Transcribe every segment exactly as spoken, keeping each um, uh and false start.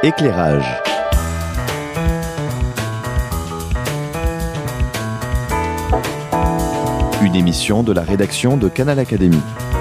Éclairage. Une émission de la rédaction de Canal Académie.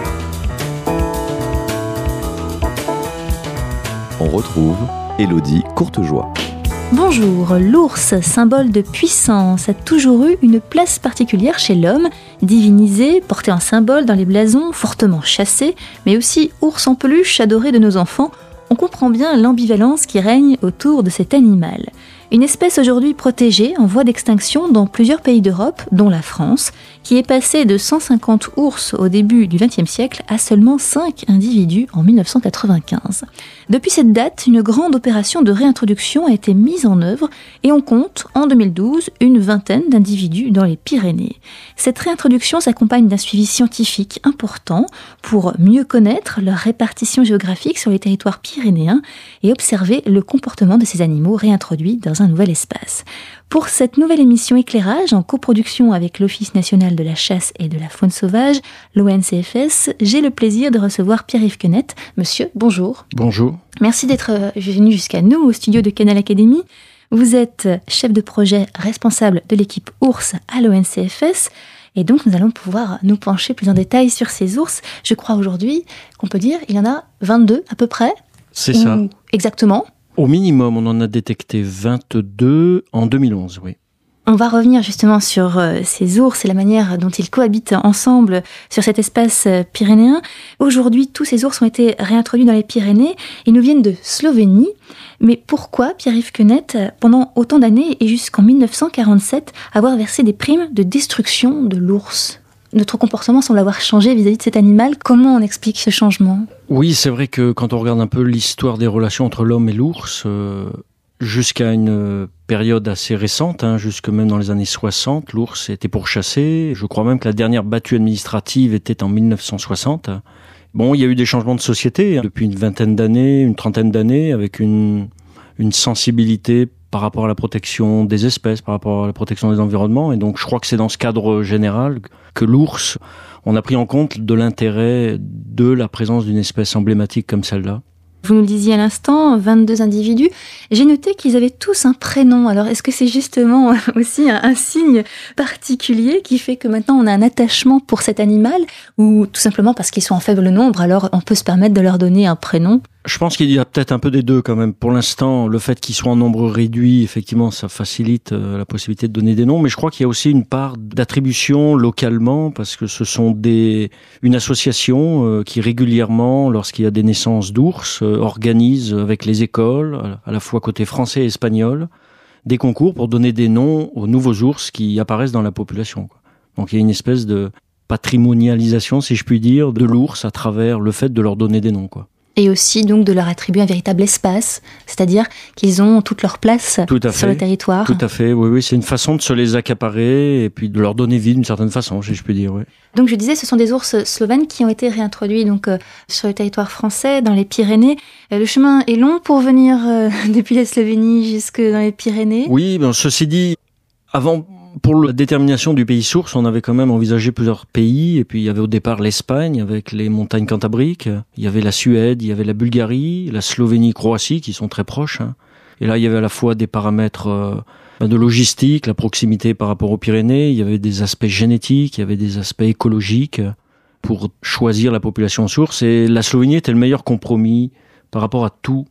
On retrouve Élodie Courtejoie. Bonjour, l'ours, symbole de puissance, a toujours eu une place particulière chez l'homme, divinisé, porté en symbole dans les blasons, fortement chassé, mais aussi ours en peluche adoré de nos enfants. On comprend bien l'ambivalence qui règne autour de cet animal. Une espèce aujourd'hui protégée en voie d'extinction dans plusieurs pays d'Europe, dont la France, qui est passée de cent cinquante ours au début du vingtième siècle à seulement cinq individus en mille neuf cent quatre-vingt-quinze. Depuis cette date, une grande opération de réintroduction a été mise en œuvre et on compte, en deux mille douze, une vingtaine d'individus dans les Pyrénées. Cette réintroduction s'accompagne d'un suivi scientifique important pour mieux connaître leur répartition géographique sur les territoires pyrénéens et observer le comportement de ces animaux réintroduits dans un nouvel espace. Pour cette nouvelle émission Éclairage, en coproduction avec l'Office national de la chasse et de la faune sauvage, l'O N C F S, j'ai le plaisir de recevoir Pierre-Yves Quenette. Monsieur, bonjour. Bonjour. Merci d'être venu jusqu'à nous, au studio de Canal Académie. Vous êtes chef de projet responsable de l'équipe ours à l'O N C F S. Et donc, nous allons pouvoir nous pencher plus en détail sur ces ours. Je crois aujourd'hui qu'on peut dire qu'il y en a vingt-deux à peu près. C'est ça. Exactement. Au minimum, on en a détecté vingt-deux en deux mille onze, oui. On va revenir justement sur euh, ces ours et la manière dont ils cohabitent ensemble sur cet espace euh, pyrénéen. Aujourd'hui, tous ces ours ont été réintroduits dans les Pyrénées. Ils nous viennent de Slovénie. Mais pourquoi Pierre-Yves Quenette, pendant autant d'années et jusqu'en mille neuf cent quarante-sept, avoir versé des primes de destruction de l'ours ? Notre comportement semble avoir changé vis-à-vis de cet animal. Comment on explique ce changement ? Oui, c'est vrai que quand on regarde un peu l'histoire des relations entre l'homme et l'ours, euh, jusqu'à une période assez récente, hein, jusque même dans les années soixante, l'ours était pourchassé. Je crois même que la dernière battue administrative était en mille neuf cent soixante. Bon, il y a eu des changements de société hein, depuis une vingtaine d'années, une trentaine d'années, avec une, une sensibilité par rapport à la protection des espèces, par rapport à la protection des environnements. Et donc, je crois que c'est dans ce cadre général que l'ours, on a pris en compte de l'intérêt de la présence d'une espèce emblématique comme celle-là. Vous nous le disiez à l'instant, vingt-deux individus. J'ai noté qu'ils avaient tous un prénom. Alors, est-ce que c'est justement aussi un, un signe particulier qui fait que maintenant on a un attachement pour cet animal, ou tout simplement parce qu'ils sont en faible nombre, alors on peut se permettre de leur donner un prénom ? Je pense qu'il y a peut-être un peu des deux quand même. Pour l'instant, le fait qu'ils soient en nombre réduit, effectivement, ça facilite la possibilité de donner des noms. Mais je crois qu'il y a aussi une part d'attribution localement, parce que ce sont des une association euh, qui régulièrement, lorsqu'il y a des naissances d'ours, euh, organise avec les écoles, à la fois côté français et espagnol, des concours pour donner des noms aux nouveaux ours qui apparaissent dans la population, quoi. Donc il y a une espèce de patrimonialisation, si je puis dire, de l'ours à travers le fait de leur donner des noms, quoi. Et aussi donc de leur attribuer un véritable espace, c'est-à-dire qu'ils ont toute leur place sur le territoire. Tout à fait, oui, oui, c'est une façon de se les accaparer et puis de leur donner vie d'une certaine façon, si je puis dire, oui. Donc je disais, ce sont des ours slovènes qui ont été réintroduits donc euh, sur le territoire français, dans les Pyrénées. Euh, le chemin est long pour venir euh, depuis la Slovénie jusque dans les Pyrénées. Oui, ben ceci dit, avant. Pour la détermination du pays source, on avait quand même envisagé plusieurs pays. Et puis, il y avait au départ l'Espagne avec les montagnes cantabriques. Il y avait la Suède, il y avait la Bulgarie, la Slovénie, Croatie, qui sont très proches. Et là, il y avait à la fois des paramètres euh, de logistique, la proximité par rapport aux Pyrénées. Il y avait des aspects génétiques, il y avait des aspects écologiques pour choisir la population source. Et la Slovénie était le meilleur compromis par rapport à tous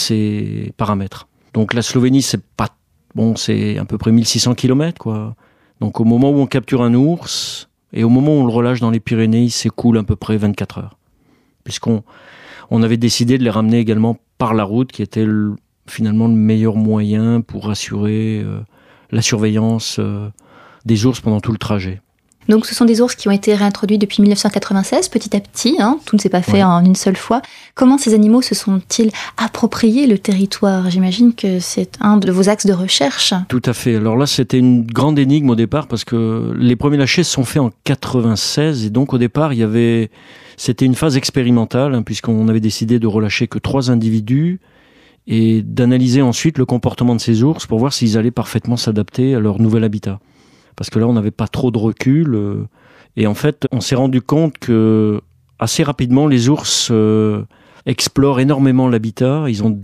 ces paramètres. Donc, la Slovénie, c'est pas Bon, c'est à peu près mille six cents kilomètres, quoi. Donc, au moment où on capture un ours, et au moment où on le relâche dans les Pyrénées, il s'écoule à peu près vingt-quatre heures. Puisqu'on on avait décidé de les ramener également par la route, qui était le, finalement le meilleur moyen pour assurer euh, la surveillance euh, des ours pendant tout le trajet. Donc ce sont des ours qui ont été réintroduits depuis mille neuf cent quatre-vingt-seize, petit à petit, hein, tout ne s'est pas fait ouais. en une seule fois. Comment ces animaux se sont-ils appropriés le territoire ? J'imagine que c'est un de vos axes de recherche. Tout à fait. Alors là, c'était une grande énigme au départ, parce que les premiers lâchers se sont faits en quatre-vingt-seize, et donc au départ, il y avait, c'était une phase expérimentale, hein, puisqu'on avait décidé de relâcher que trois individus, et d'analyser ensuite le comportement de ces ours pour voir s'ils allaient parfaitement s'adapter à leur nouvel habitat. Parce que là, on n'avait pas trop de recul. Euh, et en fait, on s'est rendu compte que assez rapidement, les ours euh, explorent énormément l'habitat. Ils ont des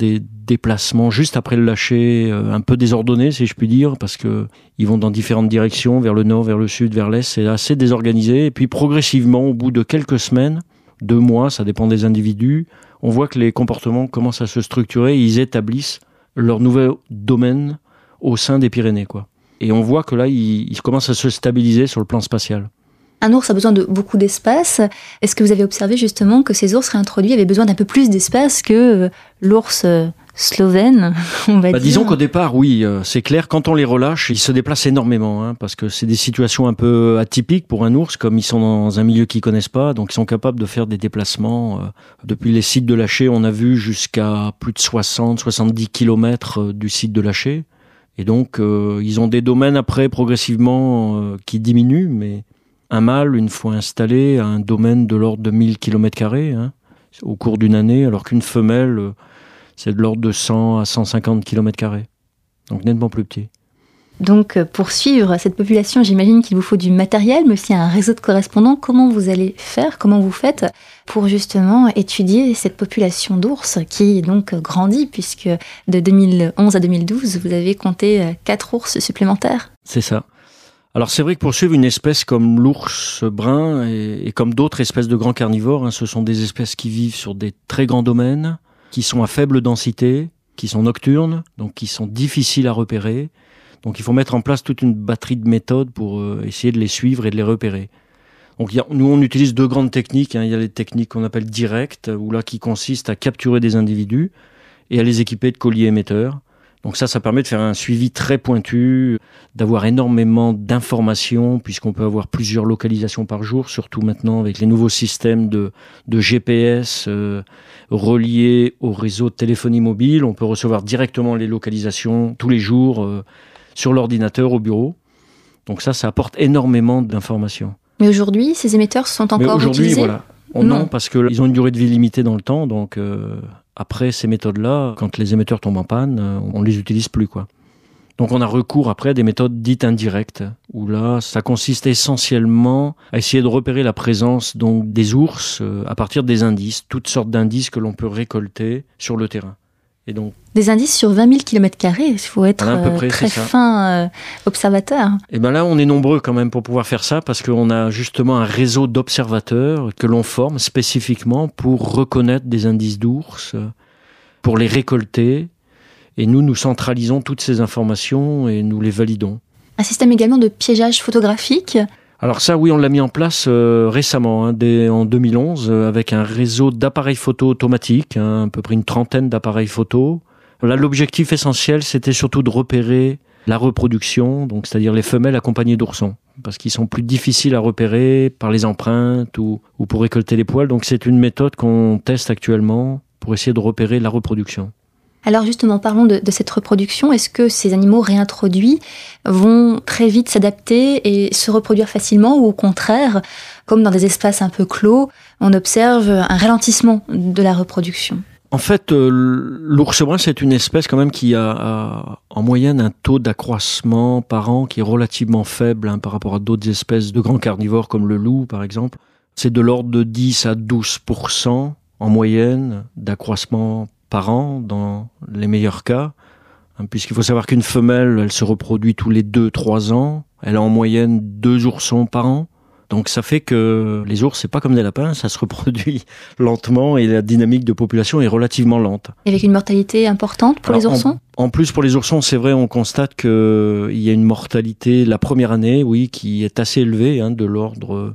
déplacements juste après le lâcher, euh, un peu désordonnés si je puis dire, parce que ils vont dans différentes directions, vers le nord, vers le sud, vers l'est, c'est assez désorganisé. Et puis progressivement, au bout de quelques semaines, deux mois, ça dépend des individus, on voit que les comportements commencent à se structurer et ils établissent leur nouvel domaine au sein des Pyrénées, quoi. Et on voit que là, ils, ils commencent à se stabiliser sur le plan spatial. Un ours a besoin de beaucoup d'espace. Est-ce que vous avez observé justement que ces ours réintroduits avaient besoin d'un peu plus d'espace que l'ours slovène, on va bah, dire? Disons qu'au départ, oui, euh, c'est clair, quand on les relâche, ils se déplacent énormément, hein, parce que c'est des situations un peu atypiques pour un ours, comme ils sont dans un milieu qu'ils connaissent pas, donc ils sont capables de faire des déplacements. Euh, depuis les sites de lâcher, on a vu jusqu'à plus de soixante à soixante-dix kilomètres du site de lâcher. Et donc, euh, ils ont des domaines après, progressivement, euh, qui diminuent, mais un mâle, une fois installé, a un domaine de l'ordre de mille kilomètres carrés, hein, au cours d'une année, alors qu'une femelle, euh, c'est de l'ordre de cent à cent cinquante kilomètres carrés. Donc nettement plus petit. Donc, pour suivre cette population, j'imagine qu'il vous faut du matériel, mais aussi un réseau de correspondants. Comment vous allez faire, comment vous faites pour justement étudier cette population d'ours qui donc grandit, puisque de deux mille onze à deux mille douze, vous avez compté quatre ours supplémentaires? C'est ça. Alors c'est vrai que pour suivre une espèce comme l'ours brun et, et comme d'autres espèces de grands carnivores, hein, ce sont des espèces qui vivent sur des très grands domaines, qui sont à faible densité, qui sont nocturnes, donc qui sont difficiles à repérer. Donc il faut mettre en place toute une batterie de méthodes pour euh, essayer de les suivre et de les repérer. Donc il y a, nous on utilise deux grandes techniques, hein. Il y a les techniques qu'on appelle directes, où là qui consistent à capturer des individus et à les équiper de colliers émetteurs. Donc ça, ça permet de faire un suivi très pointu, d'avoir énormément d'informations, puisqu'on peut avoir plusieurs localisations par jour, surtout maintenant avec les nouveaux systèmes de, de G P S euh, reliés au réseau de téléphonie mobile. On peut recevoir directement les localisations tous les jours euh, sur l'ordinateur au bureau. Donc ça, ça apporte énormément d'informations. Mais aujourd'hui, ces émetteurs sont encore Mais aujourd'hui, utilisés? Voilà. Oh non. non, parce qu'ils ont une durée de vie limitée dans le temps, donc euh, après ces méthodes-là, quand les émetteurs tombent en panne, euh, on les utilise plus, quoi. Donc on a recours après à des méthodes dites indirectes, où là, ça consiste essentiellement à essayer de repérer la présence donc des ours euh, à partir des indices, toutes sortes d'indices que l'on peut récolter sur le terrain. Et donc, des indices sur vingt mille kilomètres carrés, il faut être voilà, à peu près, euh, très fin euh, observateur. Et ben là, on est nombreux quand même pour pouvoir faire ça, parce qu'on a justement un réseau d'observateurs que l'on forme spécifiquement pour reconnaître des indices d'ours, pour les récolter. Et nous, nous centralisons toutes ces informations et nous les validons. Un système également de piégeage photographique? Alors ça, oui, on l'a mis en place euh, récemment, hein, dès, en deux mille onze, euh, avec un réseau d'appareils photo automatiques, hein, à peu près une trentaine d'appareils photo. Là, l'objectif essentiel, c'était surtout de repérer la reproduction, donc c'est-à-dire les femelles accompagnées d'oursons, parce qu'ils sont plus difficiles à repérer par les empreintes ou, ou pour récolter les poils. Donc c'est une méthode qu'on teste actuellement pour essayer de repérer la reproduction. Alors justement, parlons de, de cette reproduction. Est-ce que ces animaux réintroduits vont très vite s'adapter et se reproduire facilement, ou au contraire, comme dans des espaces un peu clos, on observe un ralentissement de la reproduction? En fait, euh, l'ours brun, c'est une espèce quand même qui a, a en moyenne un taux d'accroissement par an qui est relativement faible, hein, par rapport à d'autres espèces de grands carnivores comme le loup par exemple. C'est de l'ordre de dix à douze pour cent en moyenne d'accroissement par an dans les meilleurs cas, hein, puisqu'il faut savoir qu'une femelle, elle se reproduit tous les deux à trois ans, elle a en moyenne deux oursons par an. Donc ça fait que les ours, c'est pas comme des lapins, ça se reproduit lentement et la dynamique de population est relativement lente. Et avec une mortalité importante pour Alors, les oursons? en, en plus, pour les oursons, c'est vrai, on constate qu'il y a une mortalité la première année, oui, qui est assez élevée, hein, de l'ordre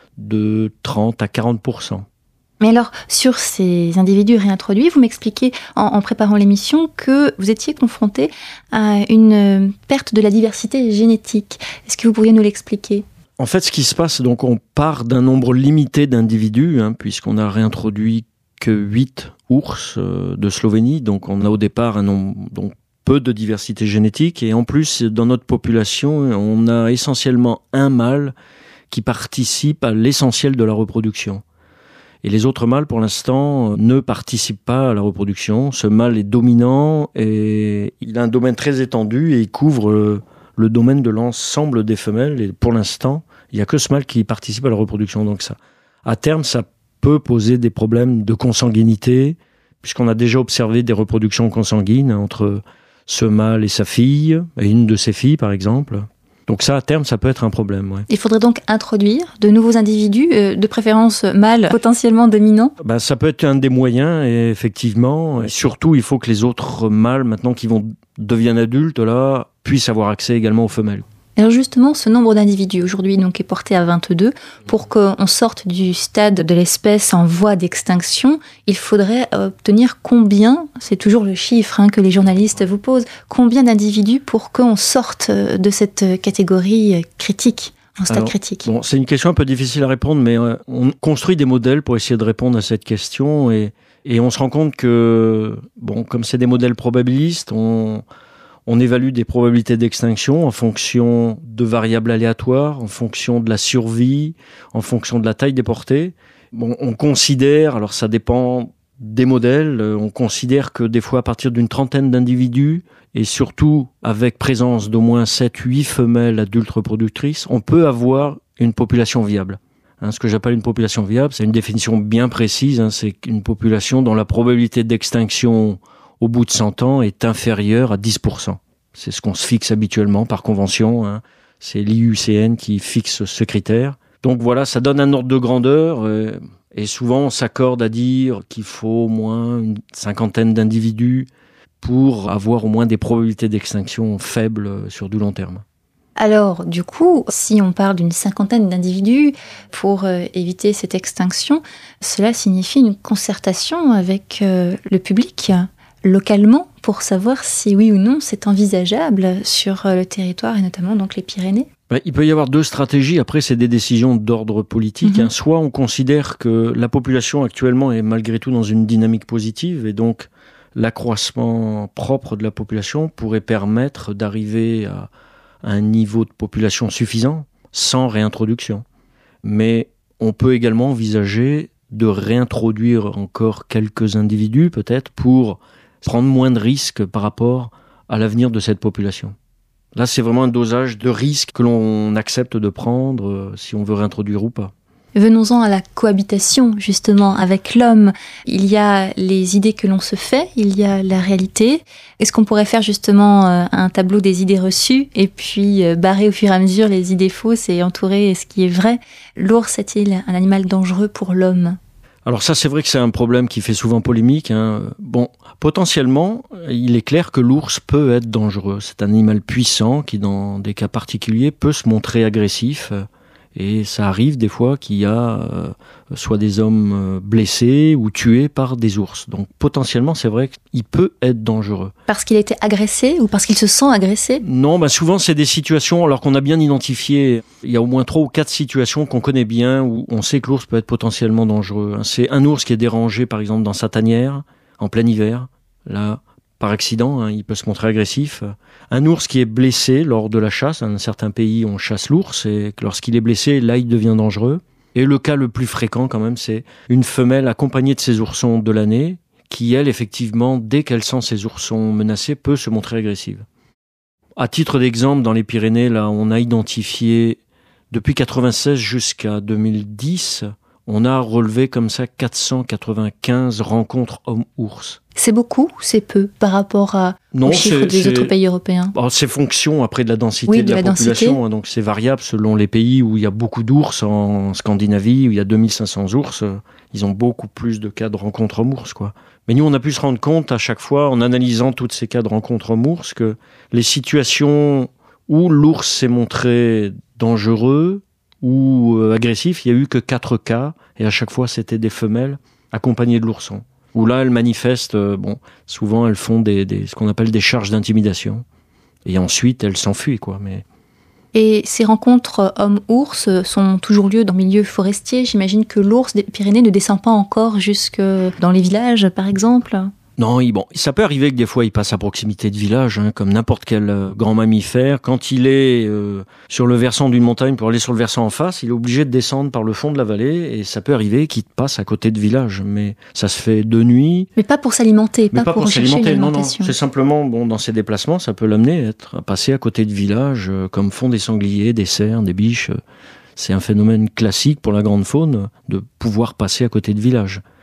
de trente à quarante pour cent. Mais alors, sur ces individus réintroduits, vous m'expliquez en, en préparant l'émission que vous étiez confronté à une perte de la diversité génétique. Est-ce que vous pourriez nous l'expliquer ? En fait, ce qui se passe, donc on part d'un nombre limité d'individus, hein, puisqu'on a réintroduit que huit ours euh, de Slovénie, donc on a au départ un nombre, donc peu de diversité génétique, et en plus, dans notre population, on a essentiellement un mâle qui participe à l'essentiel de la reproduction. Et les autres mâles, pour l'instant, ne participent pas à la reproduction. Ce mâle est dominant et il a un domaine très étendu et il couvre le, le domaine de l'ensemble des femelles. Et pour l'instant, il n'y a que ce mâle qui participe à la reproduction. Donc ça, à terme, ça peut poser des problèmes de consanguinité puisqu'on a déjà observé des reproductions consanguines entre ce mâle et sa fille, et une de ses filles par exemple. Donc ça, à terme, ça peut être un problème. Ouais. Il faudrait donc introduire de nouveaux individus, euh, de préférence mâles, potentiellement dominants. Ben, ça peut être un des moyens, et effectivement. Et surtout, il faut que les autres mâles, maintenant qu'ils vont deviennent adultes, là, puissent avoir accès également aux femelles. Alors justement, ce nombre d'individus aujourd'hui donc, est porté à vingt-deux. Pour qu'on sorte du stade de l'espèce en voie d'extinction, il faudrait obtenir combien, c'est toujours le chiffre hein, que les journalistes vous posent, combien d'individus pour qu'on sorte de cette catégorie critique, en stade Alors, critique. Bon, c'est une question un peu difficile à répondre, mais euh, on construit des modèles pour essayer de répondre à cette question, et, et on se rend compte que, bon, comme c'est des modèles probabilistes, on... On évalue des probabilités d'extinction en fonction de variables aléatoires, en fonction de la survie, en fonction de la taille des portées. Bon, on considère, alors ça dépend des modèles, on considère que des fois à partir d'une trentaine d'individus, et surtout avec présence d'au moins sept huit femelles adultes reproductrices, on peut avoir une population viable. Hein, ce que j'appelle une population viable, c'est une définition bien précise, hein, c'est une population dont la probabilité d'extinction au bout de cent ans est inférieur à dix pour cent. C'est ce qu'on se fixe habituellement par convention. Hein. C'est l'I U C N qui fixe ce critère. Donc voilà, ça donne un ordre de grandeur. Euh, et souvent, on s'accorde à dire qu'il faut au moins une cinquantaine d'individus pour avoir au moins des probabilités d'extinction faibles sur du long terme. Alors, du coup, si on parle d'une cinquantaine d'individus pour euh, éviter cette extinction, cela signifie une concertation avec euh, le public localement pour savoir si oui ou non c'est envisageable sur le territoire et notamment donc les Pyrénées. Ben, il peut y avoir deux stratégies. Après, c'est des décisions d'ordre politique. Mm-hmm. Hein. Soit on considère que la population actuellement est malgré tout dans une dynamique positive et donc l'accroissement propre de la population pourrait permettre d'arriver à un niveau de population suffisant sans réintroduction. Mais on peut également envisager de réintroduire encore quelques individus peut-être pour prendre moins de risques par rapport à l'avenir de cette population. Là, c'est vraiment un dosage de risque que l'on accepte de prendre euh, si on veut réintroduire ou pas. Venons-en à la cohabitation, justement, avec l'homme. Il y a les idées que l'on se fait, il y a la réalité. Est-ce qu'on pourrait faire justement euh, un tableau des idées reçues et puis euh, barrer au fur et à mesure les idées fausses et entourer ce qui est vrai? L'ours est-il un animal dangereux pour l'homme ? Alors ça, c'est vrai que c'est un problème qui fait souvent polémique. Hein. Bon, potentiellement, il est clair que l'ours peut être dangereux. C'est un animal puissant qui, dans des cas particuliers, peut se montrer agressif. Et ça arrive des fois qu'il y a euh, soit des hommes euh, blessés ou tués par des ours. Donc potentiellement, c'est vrai qu'il peut être dangereux. Parce qu'il a été agressé ou parce qu'il se sent agressé ? Non, bah souvent c'est des situations, alors qu'on a bien identifié, il y a au moins trois ou quatre situations qu'on connaît bien où on sait que l'ours peut être potentiellement dangereux. C'est un ours qui est dérangé par exemple dans sa tanière, en plein hiver, là, par accident, hein, il peut se montrer agressif. Un ours qui est blessé lors de la chasse, dans certains pays on chasse l'ours, et lorsqu'il est blessé, là il devient dangereux. Et le cas le plus fréquent quand même, c'est une femelle accompagnée de ses oursons de l'année, qui elle, effectivement, dès qu'elle sent ses oursons menacés, peut se montrer agressive. À titre d'exemple, dans les Pyrénées, là, on a identifié, depuis quatre-vingt-seize jusqu'à deux mille dix, on a relevé comme ça quatre cent quatre-vingt-quinze rencontres hommes-ours. C'est beaucoup ou c'est peu par rapport à, non, aux chiffres des autres pays européens ? Alors, c'est fonction après de la densité oui, de, de la, la population, densité. Hein, donc c'est variable selon les pays où il y a beaucoup d'ours. En Scandinavie, où il y a deux mille cinq cents ours, ils ont beaucoup plus de cas de rencontres hommes-ours, quoi. Mais nous, on a pu se rendre compte à chaque fois, en analysant tous ces cas de rencontres hommes-ours, que les situations où l'ours s'est montré dangereux ou euh, agressif, il n'y a eu que quatre cas, et à chaque fois, c'était des femelles accompagnées de l'ourson. Où là, elles manifestent, euh, bon, souvent, elles font des, des, ce qu'on appelle des charges d'intimidation. Et ensuite, elles s'enfuient, quoi. Mais... Et ces rencontres hommes-ours sont toujours lieu dans le milieu forestier. J'imagine que l'ours des Pyrénées ne descend pas encore jusque dans les villages, par exemple. Non, il, bon, ça peut arriver que des fois il passe à proximité de villages, hein, comme n'importe quel euh, grand mammifère. Quand il est euh, sur le versant d'une montagne pour aller sur le versant en face, il est obligé de descendre par le fond de la vallée et ça peut arriver qu'il passe à côté de villages. Mais ça se fait de nuit. Mais pas pour s'alimenter, mais pas, pas pour, pour rechercher s'alimenter. Non, non. l'alimentation. C'est simplement, bon, dans ses déplacements, ça peut l'amener à, être, à passer à côté de villages, euh, comme font des sangliers, des cerfs, des biches. C'est un phénomène classique pour la grande faune de pouvoir passer à côté de villages.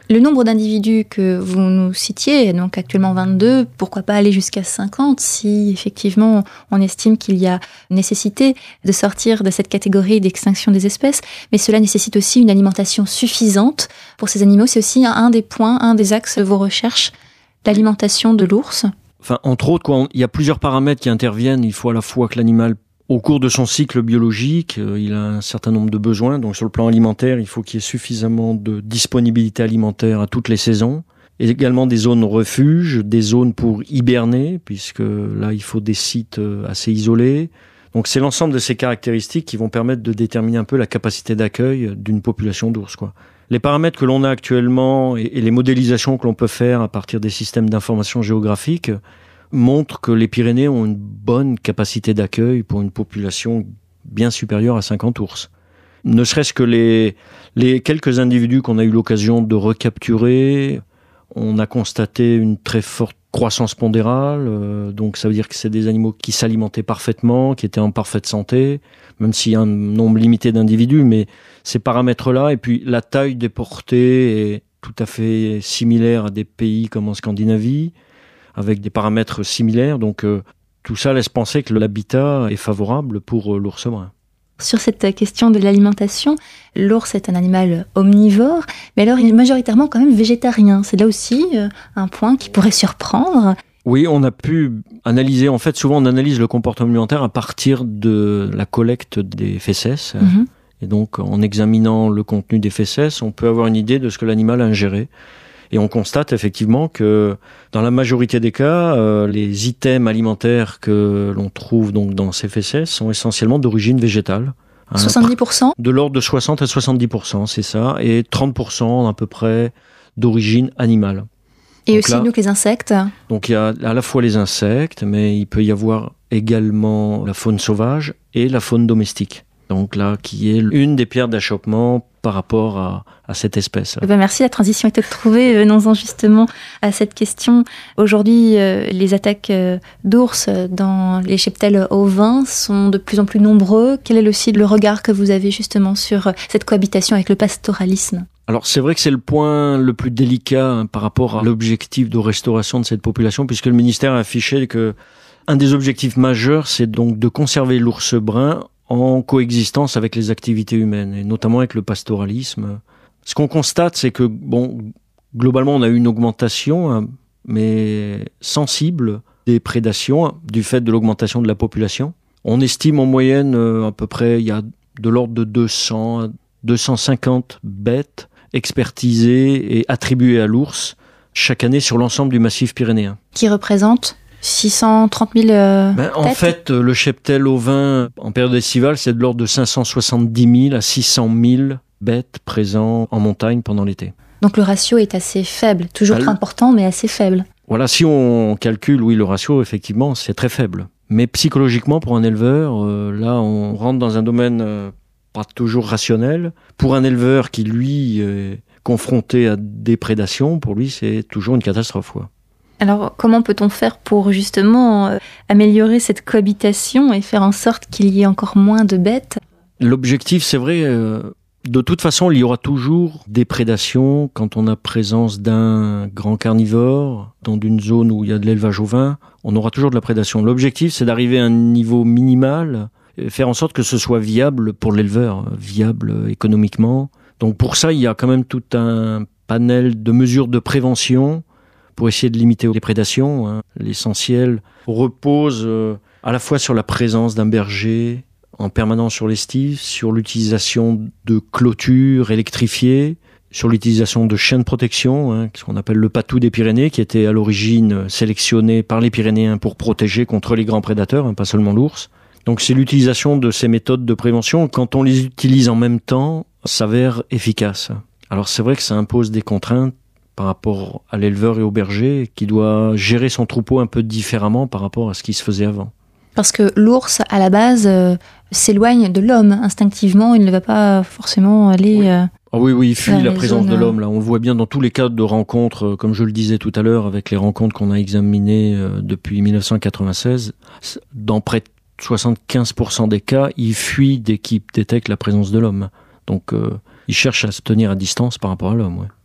Le nombre d'individus que vous nous citiez, donc actuellement vingt-deux, pourquoi pas aller jusqu'à cinquante si effectivement on estime qu'il y a nécessité de sortir de cette catégorie d'extinction des espèces, mais cela nécessite aussi une alimentation suffisante pour ces animaux. C'est aussi un des points, un des axes de vos recherches, l'alimentation de l'ours. Enfin, entre autres, quoi, il y a plusieurs paramètres qui interviennent. Il faut à la fois que l'animal, au cours de son cycle biologique, euh, il a un certain nombre de besoins. Donc sur le plan alimentaire, il faut qu'il y ait suffisamment de disponibilité alimentaire à toutes les saisons. Et également des zones refuges, des zones pour hiberner, puisque là, il faut des sites assez isolés. Donc c'est l'ensemble de ces caractéristiques qui vont permettre de déterminer un peu la capacité d'accueil d'une population d'ours, quoi. Les paramètres que l'on a actuellement et, et les modélisations que l'on peut faire à partir des systèmes d'information géographique montre que les Pyrénées ont une bonne capacité d'accueil pour une population bien supérieure à cinquante ours. Ne serait-ce que les, les quelques individus qu'on a eu l'occasion de recapturer, on a constaté une très forte croissance pondérale, euh, donc ça veut dire que c'est des animaux qui s'alimentaient parfaitement, qui étaient en parfaite santé, même s'il y a un nombre limité d'individus, mais ces paramètres-là, et puis la taille des portées est tout à fait similaire à des pays comme en Scandinavie, avec des paramètres similaires. Donc euh, tout ça laisse penser que l'habitat est favorable pour euh, l'ours brun. Sur cette question de l'alimentation, l'ours est un animal omnivore, mais alors il est majoritairement quand même végétarien. C'est là aussi euh, un point qui pourrait surprendre. Oui, on a pu analyser, en fait souvent on analyse le comportement alimentaire à partir de la collecte des fécès. Mm-hmm. Et donc en examinant le contenu des fécès, on peut avoir une idée de ce que l'animal a ingéré. Et on constate effectivement que dans la majorité des cas, euh, les items alimentaires que l'on trouve donc dans ces fécès sont essentiellement d'origine végétale. Hein, soixante-dix pour cent de l'ordre de soixante à soixante-dix pour cent, c'est ça, et trente pour cent à peu près d'origine animale. Et donc aussi là, donc les insectes. Donc il y a à la fois les insectes, mais il peut y avoir également la faune sauvage et la faune domestique. Donc là, qui est une des pierres d'achoppement par rapport à, à cette espèce. Eh ben merci, la transition est toute trouvée. Venons-en justement à cette question. Aujourd'hui, euh, les attaques euh, d'ours dans les cheptels ovins sont de plus en plus nombreux. Quel est aussi le regard que vous avez justement sur cette cohabitation avec le pastoralisme ? Alors c'est vrai que c'est le point le plus délicat hein, par rapport à l'objectif de restauration de cette population, puisque le ministère a affiché que un des objectifs majeurs, c'est donc de conserver l'ours brun en coexistence avec les activités humaines, et notamment avec le pastoralisme. Ce qu'on constate, c'est que, bon, globalement, on a eu une augmentation, hein, mais sensible, des prédations, du fait de l'augmentation de la population. On estime en moyenne, euh, à peu près, il y a de l'ordre de deux cents à deux cent cinquante bêtes expertisées et attribuées à l'ours chaque année sur l'ensemble du massif pyrénéen. Qui représente six cent trente mille euh, ben, En fait, le cheptel ovin, en période estivale, c'est de l'ordre de cinq cent soixante-dix mille à six cent mille bêtes présents en montagne pendant l'été. Donc le ratio est assez faible, toujours ben, important, mais assez faible. Voilà, si on calcule, oui, le ratio, effectivement, c'est très faible. Mais psychologiquement, pour un éleveur, euh, là, on rentre dans un domaine euh, pas toujours rationnel. Pour un éleveur qui, lui, est confronté à des prédations, pour lui, c'est toujours une catastrophe, quoi. Alors, comment peut-on faire pour justement euh, améliorer cette cohabitation et faire en sorte qu'il y ait encore moins de bêtes ? L'objectif, c'est vrai, euh, de toute façon, il y aura toujours des prédations quand on a présence d'un grand carnivore dans une zone où il y a de l'élevage ovin. On aura toujours de la prédation. L'objectif, c'est d'arriver à un niveau minimal, et faire en sorte que ce soit viable pour l'éleveur, viable économiquement. Donc pour ça, il y a quand même tout un panel de mesures de prévention pour essayer de limiter les prédations. Hein. L'essentiel repose euh, à la fois sur la présence d'un berger en permanence sur l'estive, sur l'utilisation de clôtures électrifiées, sur l'utilisation de chiens de protection, hein, ce qu'on appelle le patou des Pyrénées, qui était à l'origine sélectionné par les Pyrénéens pour protéger contre les grands prédateurs, hein, pas seulement l'ours. Donc c'est l'utilisation de ces méthodes de prévention, quand on les utilise en même temps, s'avère efficace. Alors c'est vrai que ça impose des contraintes par rapport à l'éleveur et au berger, qui doit gérer son troupeau un peu différemment par rapport à ce qui se faisait avant. Parce que l'ours, à la base, euh, s'éloigne de l'homme instinctivement, il ne va pas forcément aller... Oui. Euh, ah oui, oui, il fuit la présence zones... de l'homme. Là, on le voit bien dans tous les cas de rencontres, comme je le disais tout à l'heure, avec les rencontres qu'on a examinées euh, depuis dix-neuf cent quatre-vingt-seize. Dans près de soixante-quinze pour cent des cas, il fuit dès qu'il détecte la présence de l'homme. Donc, euh, il cherche à se tenir à distance par rapport à l'homme, ouais.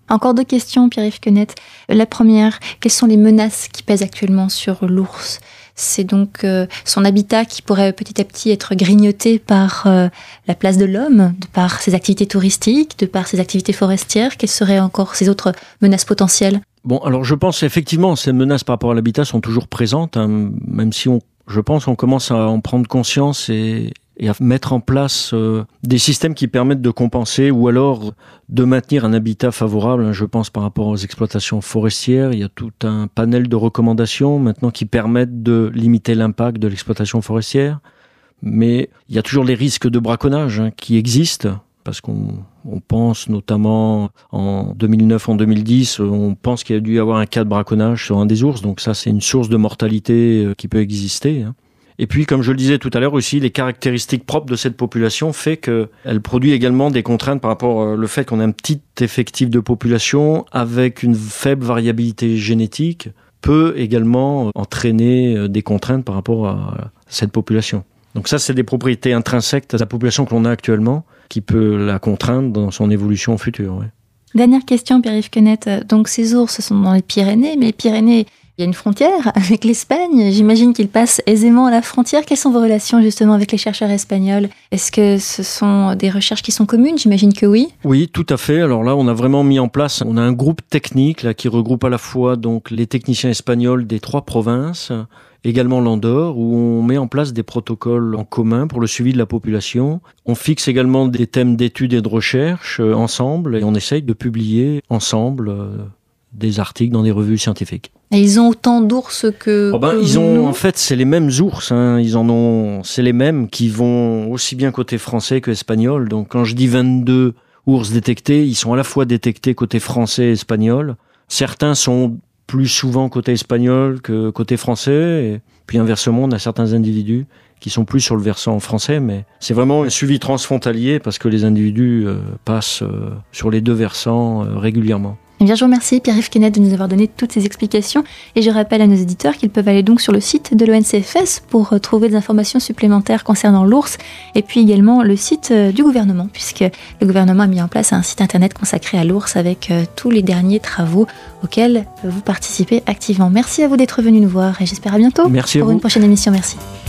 Encore deux questions, Pierre-Yves Quenette. La première, quelles sont les menaces qui pèsent actuellement sur l'ours ? C'est donc euh, son habitat qui pourrait petit à petit être grignoté par euh, la place de l'homme, de par ses activités touristiques, de par ses activités forestières. Quelles seraient encore ces autres menaces potentielles ? Bon, alors je pense effectivement ces menaces par rapport à l'habitat sont toujours présentes, hein, même si on, je pense qu'on commence à en prendre conscience et, et à mettre en place euh, des systèmes qui permettent de compenser ou alors de maintenir un habitat favorable. Je pense par rapport aux exploitations forestières, il y a tout un panel de recommandations maintenant qui permettent de limiter l'impact de l'exploitation forestière. Mais il y a toujours les risques de braconnage hein, qui existent, parce qu'on on pense notamment en deux mille neuf, en deux mille dix, on pense qu'il y a dû y avoir un cas de braconnage sur un des ours, donc ça c'est une source de mortalité qui peut exister, hein. Et puis, comme je le disais tout à l'heure aussi, les caractéristiques propres de cette population fait qu'elle produit également des contraintes par rapport au fait qu'on a un petit effectif de population avec une faible variabilité génétique peut également entraîner des contraintes par rapport à cette population. Donc ça, c'est des propriétés intrinsèques de la population que l'on a actuellement qui peut la contraindre dans son évolution future. Ouais. Dernière question, Pierre-Yves Quenette. Donc ces ours sont dans les Pyrénées, mais les Pyrénées, il y a une frontière avec l'Espagne. J'imagine qu'ils passent aisément la frontière. Quelles sont vos relations justement avec les chercheurs espagnols ? Est-ce que ce sont des recherches qui sont communes ? J'imagine que oui. Oui, tout à fait. Alors là, on a vraiment mis en place, on a un groupe technique là qui regroupe à la fois donc les techniciens espagnols des trois provinces, également l'Andorre, où on met en place des protocoles en commun pour le suivi de la population. On fixe également des thèmes d'études et de recherche euh, ensemble et on essaye de publier ensemble euh, des articles dans des revues scientifiques. Et ils ont autant d'ours que... Oh ben, que ils ont, nous. en fait, c'est les mêmes ours, hein. Ils en ont, c'est les mêmes qui vont aussi bien côté français que espagnol. Donc quand je dis vingt-deux ours détectés, ils sont à la fois détectés côté français et espagnol. Certains sont plus souvent côté espagnol que côté français. Et puis inversement, on a certains individus qui sont plus sur le versant français, mais c'est vraiment un suivi transfrontalier parce que les individus euh, passent euh, sur les deux versants euh, régulièrement. Eh bien, je vous remercie Pierre-Yves Quenette de nous avoir donné toutes ces explications et je rappelle à nos éditeurs qu'ils peuvent aller donc sur le site de l'O N C F S pour trouver des informations supplémentaires concernant l'ours et puis également le site du gouvernement puisque le gouvernement a mis en place un site internet consacré à l'ours avec tous les derniers travaux auxquels vous participez activement. Merci à vous d'être venu nous voir et j'espère à bientôt Merci pour à vous. une prochaine émission. Merci.